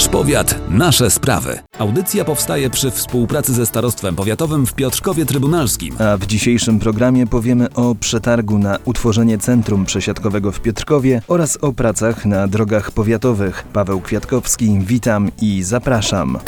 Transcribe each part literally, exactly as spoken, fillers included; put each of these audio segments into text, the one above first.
Nasz powiat, nasze sprawy. Audycja powstaje przy współpracy ze Starostwem Powiatowym w Piotrkowie Trybunalskim. A w dzisiejszym programie powiemy o przetargu na utworzenie Centrum Przesiadkowego w Piotrkowie oraz o pracach na drogach powiatowych. Paweł Kwiatkowski, witam i zapraszam.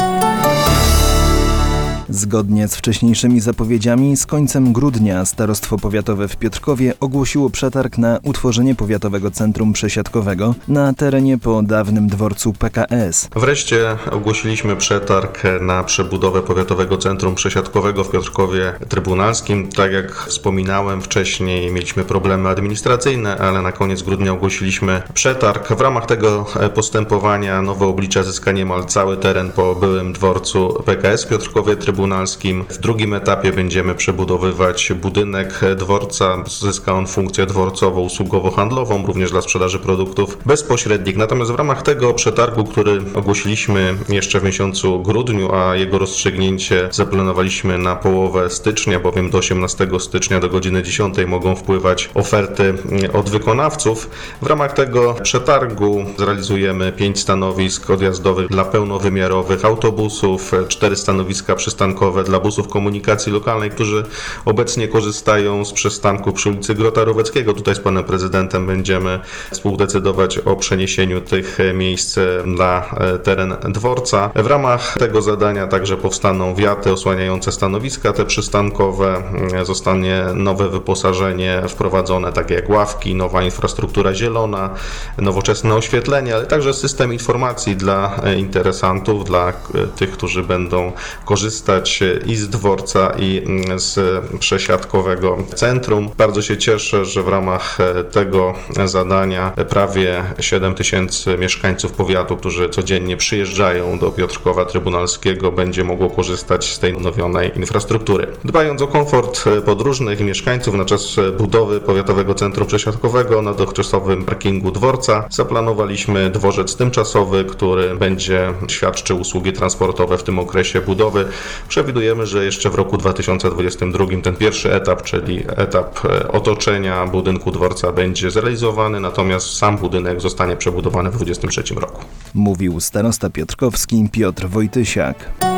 Zgodnie z wcześniejszymi zapowiedziami, z końcem grudnia Starostwo Powiatowe w Piotrkowie ogłosiło przetarg na utworzenie Powiatowego Centrum Przesiadkowego na terenie po dawnym dworcu P K S. Wreszcie ogłosiliśmy przetarg na przebudowę Powiatowego Centrum Przesiadkowego w Piotrkowie Trybunalskim. Tak jak wspominałem wcześniej, mieliśmy problemy administracyjne, ale na koniec grudnia ogłosiliśmy przetarg. W ramach tego postępowania nowe oblicza zyska niemal cały teren po byłym dworcu P K S w Piotrkowie Trybunalskim. W drugim etapie będziemy przebudowywać budynek dworca. Zyska on funkcję dworcowo-usługowo-handlową, również dla sprzedaży produktów bezpośrednich. Natomiast w ramach tego przetargu, który ogłosiliśmy jeszcze w miesiącu grudniu, a jego rozstrzygnięcie zaplanowaliśmy na połowę stycznia, bowiem do osiemnastego stycznia do godziny dziesiątej mogą wpływać oferty od wykonawców. W ramach tego przetargu zrealizujemy pięć stanowisk odjazdowych dla pełnowymiarowych autobusów, cztery stanowiska przystankowe dla busów komunikacji lokalnej, którzy obecnie korzystają z przystanku przy ulicy Grota Roweckiego. Tutaj z panem prezydentem będziemy współdecydować o przeniesieniu tych miejsc na teren dworca. W ramach tego zadania także powstaną wiaty osłaniające stanowiska te przystankowe. Zostanie nowe wyposażenie wprowadzone, takie jak ławki, nowa infrastruktura zielona, nowoczesne oświetlenie, ale także system informacji dla interesantów, dla tych, którzy będą korzystać i z dworca, i z przesiadkowego centrum. Bardzo się cieszę, że w ramach tego zadania prawie siedem tysięcy mieszkańców powiatu, którzy codziennie przyjeżdżają do Piotrkowa Trybunalskiego, będzie mogło korzystać z tej odnowionej infrastruktury. Dbając o komfort podróżnych i mieszkańców, na czas budowy Powiatowego Centrum Przesiadkowego na dotychczasowym parkingu dworca zaplanowaliśmy dworzec tymczasowy, który będzie świadczył usługi transportowe w tym okresie budowy. Przewidujemy, że jeszcze w roku dwa tysiące dwudziestym drugim ten pierwszy etap, czyli etap otoczenia budynku dworca, będzie zrealizowany, natomiast sam budynek zostanie przebudowany w dwudziestym trzecim roku. Mówił starosta piotrkowski Piotr Wojtysiak.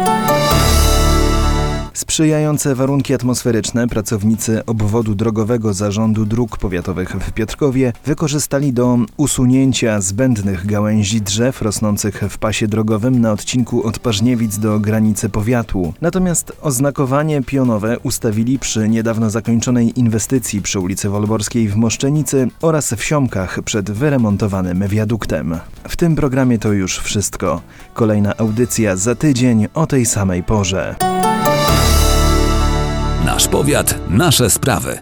Sprzyjające warunki atmosferyczne pracownicy obwodu drogowego Zarządu Dróg Powiatowych w Piotrkowie wykorzystali do usunięcia zbędnych gałęzi drzew rosnących w pasie drogowym na odcinku od Parzniewic do granicy powiatu. Natomiast oznakowanie pionowe ustawili przy niedawno zakończonej inwestycji przy ulicy Wolborskiej w Moszczenicy oraz w Siomkach przed wyremontowanym wiaduktem. W tym programie to już wszystko. Kolejna audycja za tydzień o tej samej porze. Nasz powiat, nasze sprawy.